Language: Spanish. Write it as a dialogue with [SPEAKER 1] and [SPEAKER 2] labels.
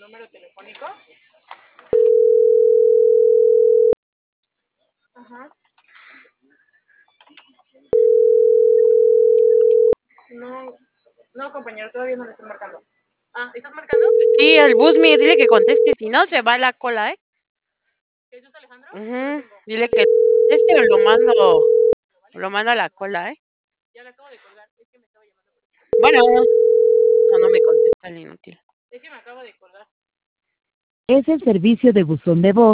[SPEAKER 1] número telefónico. Ajá. No, compañero, todavía no le estoy marcando. Ah, ¿estás marcando?
[SPEAKER 2] Sí, el Busmi, dile que conteste, si no se va a la cola, ¿eh?
[SPEAKER 1] ¿Jesús Alejandro?
[SPEAKER 2] Dile que conteste o lo mando a la cola, ¿eh?
[SPEAKER 1] Ya le acabo de colgar, es que me estaba llamando.
[SPEAKER 2] Bueno, no me contesta el inútil.
[SPEAKER 1] Es que me acabo de colgar.
[SPEAKER 3] Es el servicio de buzón de voz